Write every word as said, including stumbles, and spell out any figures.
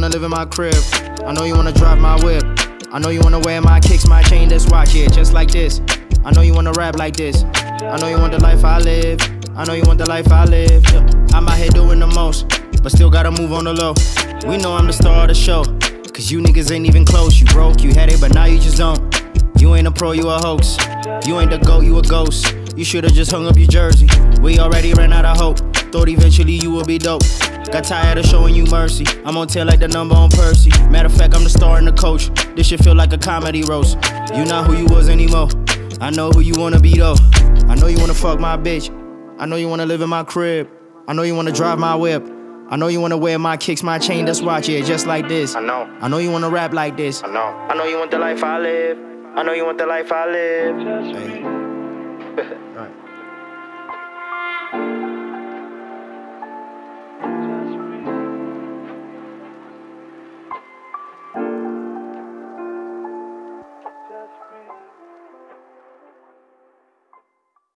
wanna live in my crib. I know you wanna drive my whip. I know you wanna wear my kicks, my chain, this watch, yeah, just like this. I know you wanna rap like this. I know you want the life I live. I know you want the life I live. Yeah. I'm out here doing the most, but still gotta move on the low. We know I'm the star of the show, cause you niggas ain't even close. You broke, you had it, but now you just don't. You ain't a pro, you a hoax. You ain't the GOAT, you a ghost. You should've just hung up your jersey. We already ran out of hope. Thought eventually you would be dope. Got tired of showing you mercy. I'm on tail like the number on Percy. Matter of fact, I'm the star and the coach. This shit feel like a comedy roast. You not who you was anymore. I know who you wanna be though. I know you wanna fuck my bitch. I know you wanna live in my crib. I know you wanna drive my whip. I know you wanna wear my kicks, my chain, that's watch, yeah, just like this. I know. I know you wanna rap like this. I know. I know you want the life I live. I know you want the life I live. Hey. Right.